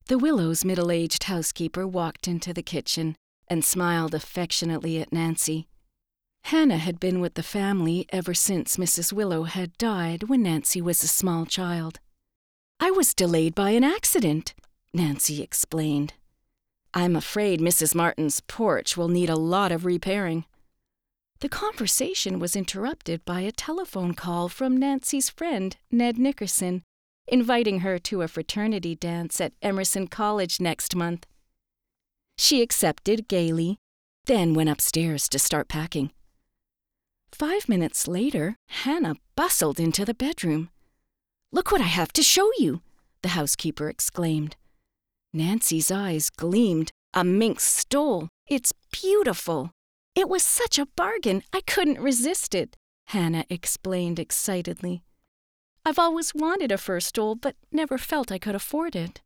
The Willows' middle-aged housekeeper walked into the kitchen and smiled affectionately at Nancy. Hannah had been with the family ever since Mrs. Willow had died when Nancy was a small child. "I was delayed by an accident," Nancy explained. "I'm afraid Mrs. Martin's porch will need a lot of repairing." The conversation was interrupted by a telephone call from Nancy's friend, Ned Nickerson, inviting her to a fraternity dance at Emerson College next month. She accepted gaily, then went upstairs to start packing. 5 minutes later, Hannah bustled into the bedroom. "Look what I have to show you," the housekeeper exclaimed. Nancy's eyes gleamed. "A minx stole. It's beautiful." "It was such a bargain, I couldn't resist it," Hannah explained excitedly. "I've always wanted a fur stole, but never felt I could afford it."